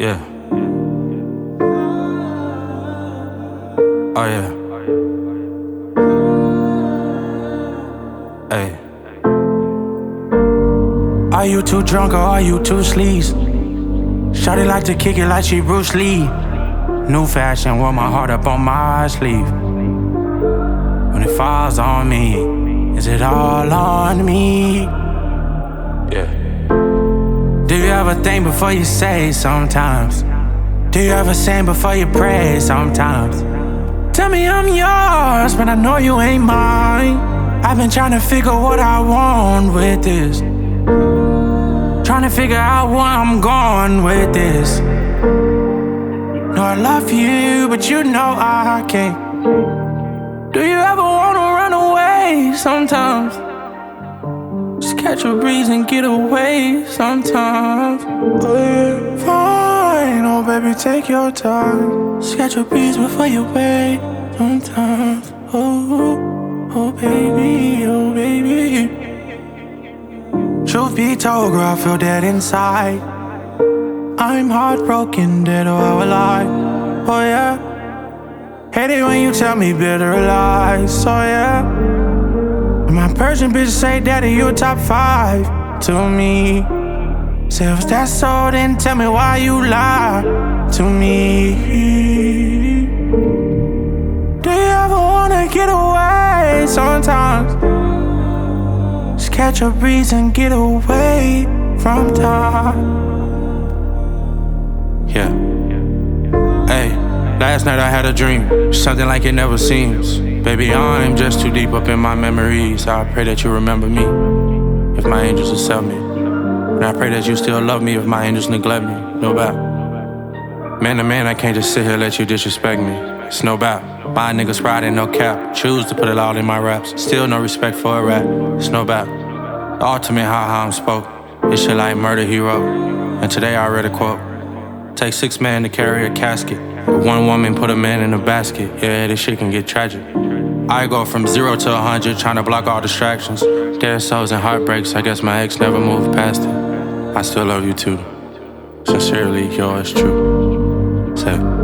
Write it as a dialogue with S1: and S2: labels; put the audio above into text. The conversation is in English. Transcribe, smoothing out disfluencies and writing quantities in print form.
S1: Yeah. Oh yeah. Hey. Are you too drunk or are you too sleaze? Shawty like to kick it like she Bruce Lee. New fashion, wear my heart up on my sleeve. When it falls on me, is it all on me? Yeah. Do you ever think before you say sometimes? Do you ever sing before you pray sometimes? Tell me I'm yours, but I know you ain't mine. I've been trying to figure what I want with this. Trying to figure out where I'm going with this. No, I love you, but you know I can't. Do you ever wanna run away sometimes? Just catch a breeze and get away sometimes. Oh yeah, fine, oh baby, take your time. Just catch a breeze before you wait sometimes. Oh baby, oh baby. Truth be told, girl, I feel dead inside. I'm heartbroken, dead or alive. Oh yeah. Hate it when you tell me bitter lies. Oh yeah. My Persian bitch say, daddy, you top 5 to me. Say if that's so, then tell me why you lie to me. Do you ever wanna get away sometimes? Just catch a breeze and get away from time. Yeah. Hey, last night I had a dream, something like it never seems. Baby, I'm just too deep up in my memories. I pray that you remember me if my angels accept me. And I pray that you still love me if my angels neglect me. No doubt. Man to man, I can't just sit here and let you disrespect me. It's no doubt. Buy niggas pride and no cap. Choose to put it all in my raps. Still no respect for a rap. It's no doubt. The ultimate how I'm spoke. This shit like Murder He Wrote. And today I read a quote. Take 6 men to carry a casket, but 1 woman put a man in a basket. Yeah, this shit can get tragic. I go from 0 to 100, trying to block all distractions. Dead souls and heartbreaks, I guess my ex never moved past it. I still love you too. Sincerely, yours true. Say.